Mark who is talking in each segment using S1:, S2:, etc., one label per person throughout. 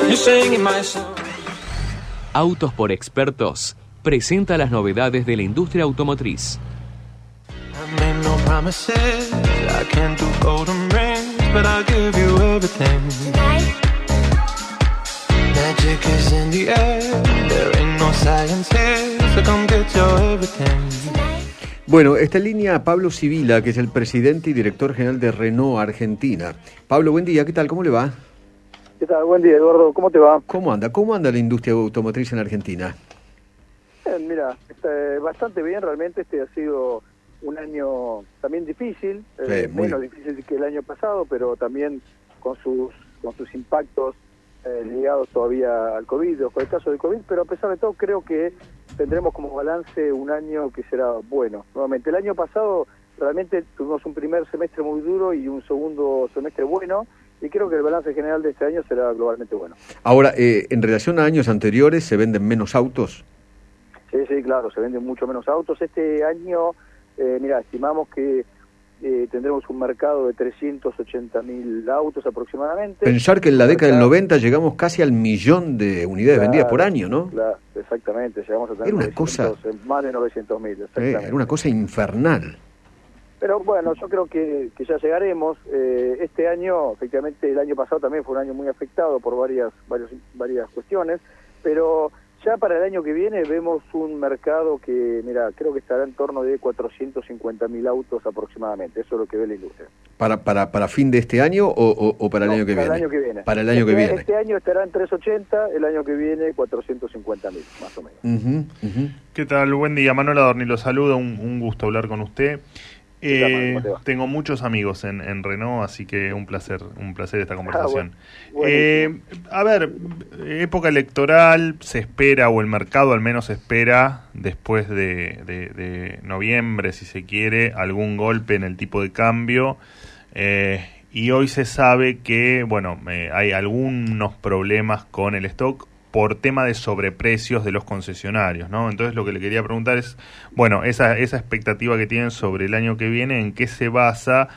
S1: Autos por Expertos presenta las novedades de la industria automotriz.
S2: Bueno, está en línea Pablo Sibila, que es el presidente y director general de Renault Argentina. Pablo, buen día, ¿qué tal? ¿Cómo le va?
S3: ¿Qué tal? Buen día, Eduardo. ¿Cómo te va?
S2: ¿Cómo anda? ¿Cómo anda la industria automotriz en Argentina?
S3: Bien, mira, bastante bien. Realmente este ha sido un año también difícil, menos difícil que el año pasado, pero también con sus impactos ligados todavía al COVID, o con el caso del COVID, pero a pesar de todo creo que tendremos como balance un año que será bueno. Nuevamente, el año pasado realmente tuvimos un primer semestre muy duro y un segundo semestre bueno, y creo que el balance general de este año será globalmente bueno.
S2: Ahora, en relación a años anteriores, ¿se venden menos autos?
S3: Sí, claro, se venden mucho menos autos. Este año, estimamos que tendremos un mercado de 380.000 autos aproximadamente.
S2: Pensar que en la década del 90 llegamos casi al 1.000.000 de unidades vendidas por año, ¿no?
S3: Claro, exactamente, llegamos a tener más de 900.000, exactamente.
S2: Era una cosa infernal.
S3: Pero bueno, yo creo que ya llegaremos. Este año, efectivamente, el año pasado también fue un año muy afectado por varias cuestiones, pero ya para el año que viene vemos un mercado que, creo que estará en torno de 450.000 autos aproximadamente. Eso es lo que ve la industria.
S2: ¿Para fin de este año o para el año que viene?
S3: Para el año que viene.
S2: Para el año que viene.
S3: Este año estará en 380, el año que viene 450.000, más o menos.
S4: ¿Qué tal? Buen día, Manuel Adorni lo saluda, un gusto hablar con usted. Tengo muchos amigos en Renault, así que un placer esta conversación. A ver, época electoral, se espera, o el mercado al menos espera, después de noviembre, si se quiere, algún golpe en el tipo de cambio, y hoy se sabe que, hay algunos problemas con el stock por tema de sobreprecios de los concesionarios, ¿no? Entonces lo que le quería preguntar es, esa expectativa que tienen sobre el año que viene, ¿en qué se basa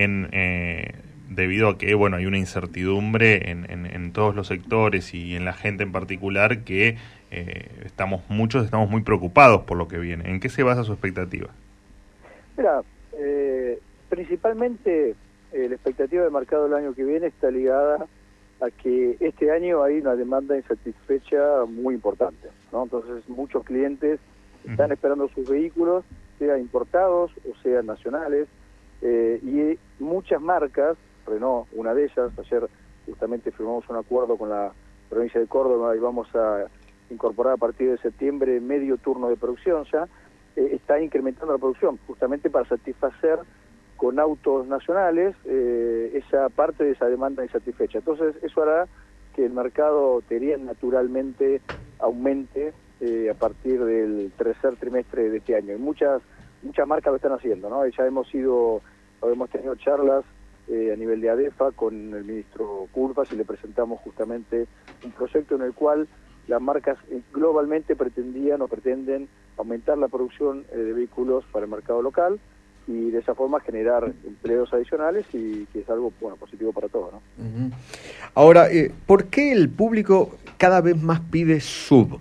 S4: debido a que, hay una incertidumbre en todos los sectores y en la gente en particular que muchos estamos muy preocupados por lo que viene? ¿En qué se basa su expectativa?
S3: Mira, principalmente la expectativa del mercado del año que viene está ligada a que este año hay una demanda insatisfecha muy importante, ¿no? Entonces muchos clientes están esperando sus vehículos, sean importados o sean nacionales, y muchas marcas, Renault, una de ellas, ayer justamente firmamos un acuerdo con la provincia de Córdoba y vamos a incorporar a partir de septiembre medio turno de producción ya, está incrementando la producción justamente para satisfacer con autos nacionales esa parte de esa demanda insatisfecha. Entonces eso hará que el mercado naturalmente aumente a partir del tercer trimestre de este año. Y muchas marcas lo están haciendo, ¿no? Ya hemos tenido charlas a nivel de ADEFA con el ministro Curvas y le presentamos justamente un proyecto en el cual las marcas globalmente pretenden aumentar la producción de vehículos para el mercado local, y de esa forma generar empleos adicionales, y que es algo positivo para todos, ¿no?
S2: Ahora, ¿por qué el público cada vez más pide SUV?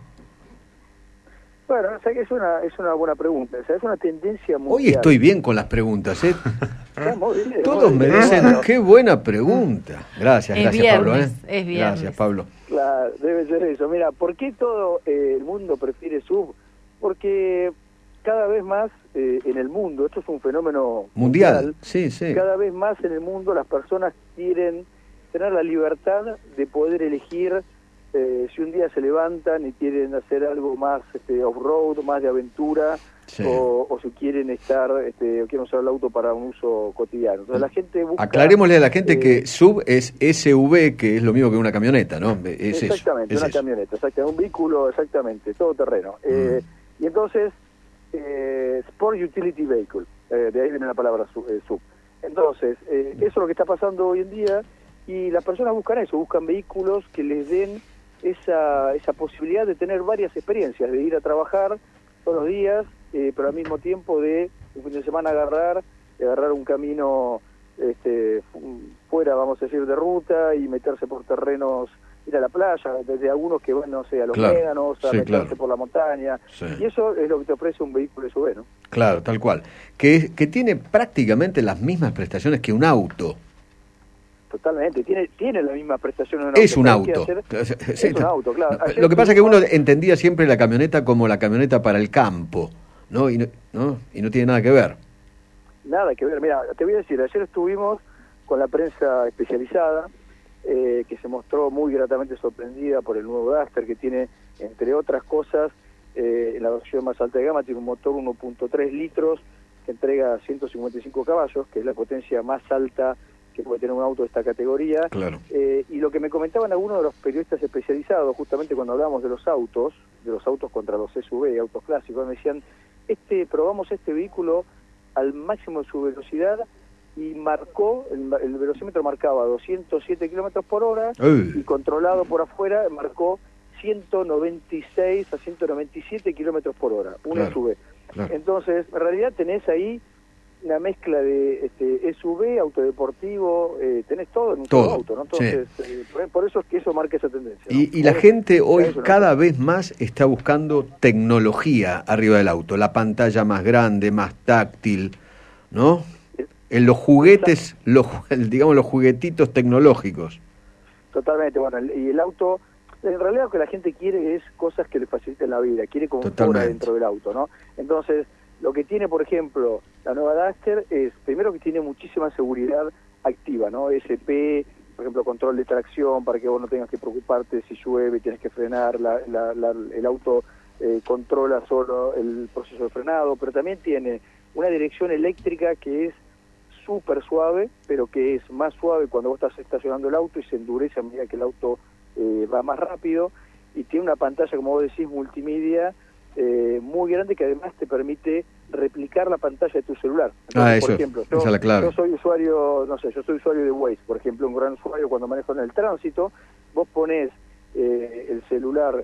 S3: Bueno, es una buena pregunta. Es una tendencia mundial.
S2: Hoy estoy bien con las preguntas, ¿eh?
S3: Bien,
S2: todos me dicen, qué buena pregunta. Gracias
S5: viernes,
S2: Pablo.
S5: Es viernes.
S2: Gracias, Pablo.
S3: Claro, debe ser eso. Mira, ¿por qué todo el mundo prefiere SUV? Porque cada vez más en el mundo, esto es un fenómeno mundial,
S2: sí.
S3: Cada vez más en el mundo las personas quieren tener la libertad de poder elegir si un día se levantan y quieren hacer algo más off-road, más de aventura, o si quieren quieren usar el auto para un uso cotidiano. Entonces la gente busca...
S2: Aclarémosle a la gente que SUV es SUV, que es lo mismo que una camioneta, ¿no?
S3: Exactamente, una camioneta, un vehículo, exactamente, todoterreno. Y entonces... Sport Utility Vehicle, de ahí viene la palabra SUV. Entonces, eso es lo que está pasando hoy en día, y las personas buscan vehículos que les den esa posibilidad de tener varias experiencias, de ir a trabajar todos los días, pero al mismo tiempo de un fin de semana agarrar un camino fuera, vamos a decir, de ruta, y meterse por terrenos ir a la playa, desde algunos que van, no sé, a los médanos, a meterse por la montaña, y eso es lo que te ofrece un vehículo SUV, ¿no?
S2: Claro, tal cual. Que tiene prácticamente las mismas prestaciones que un auto.
S3: Totalmente, tiene la misma prestación en un
S2: auto. Es un auto.
S3: Es un auto, claro.
S2: Lo que pasa es que uno entendía siempre la camioneta como la camioneta para el campo, ¿no? Y no tiene nada que ver.
S3: Nada que ver. Mira, te voy a decir, ayer estuvimos con la prensa especializada, que se mostró muy gratamente sorprendida por el nuevo Duster, que tiene, entre otras cosas, en la versión más alta de gama, tiene un motor 1.3 litros que entrega 155 caballos, que es la potencia más alta que puede tener un auto de esta categoría.
S2: Claro.
S3: Y lo que me comentaban algunos de los periodistas especializados, justamente cuando hablábamos de los autos contra los SUV, autos clásicos, me decían, probamos este vehículo al máximo de su velocidad y marcó, el velocímetro marcaba 207 kilómetros por hora y controlado por afuera marcó 196 a 197 kilómetros por hora, un SUV. Claro. Entonces, en realidad tenés ahí una mezcla de SUV, autodeportivo, tenés todo en un solo auto, ¿no? Entonces, por eso es que eso marca esa tendencia, ¿no?
S2: Y la gente hoy cada vez más está buscando tecnología arriba del auto, la pantalla más grande, más táctil, ¿no? En los juguetes, digamos los juguetitos tecnológicos.
S3: Totalmente, bueno, y el auto, en realidad lo que la gente quiere es cosas que le faciliten la vida, quiere confort dentro del auto, ¿no? Entonces, lo que tiene, por ejemplo, la nueva Duster es, primero que tiene muchísima seguridad activa, ¿no? SP, por ejemplo, control de tracción para que vos no tengas que preocuparte si llueve, tienes que frenar, el auto controla solo el proceso de frenado, pero también tiene una dirección eléctrica que es súper suave, pero que es más suave cuando vos estás estacionando el auto y se endurece a medida que el auto va más rápido, y tiene una pantalla, como vos decís, multimedia, muy grande, que además te permite replicar la pantalla de tu celular. Entonces, por ejemplo, yo soy usuario, yo soy usuario de Waze, por ejemplo, un gran usuario cuando manejo en el tránsito, vos ponés el celular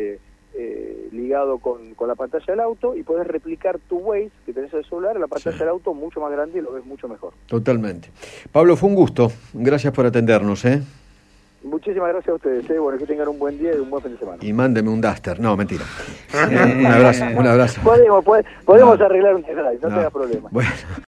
S3: ligado con la pantalla del auto y podés replicar tu Waze que tenés en el celular en la pantalla del auto mucho más grande y lo ves mucho mejor.
S2: Totalmente. Pablo, fue un gusto. Gracias por atendernos,
S3: Muchísimas gracias a ustedes, bueno, que tengan un buen día y un buen fin de semana.
S2: Y mándeme un Duster. No, mentira. Un abrazo.
S3: Podemos arreglar un Tejada, no tengas problema.
S2: Bueno.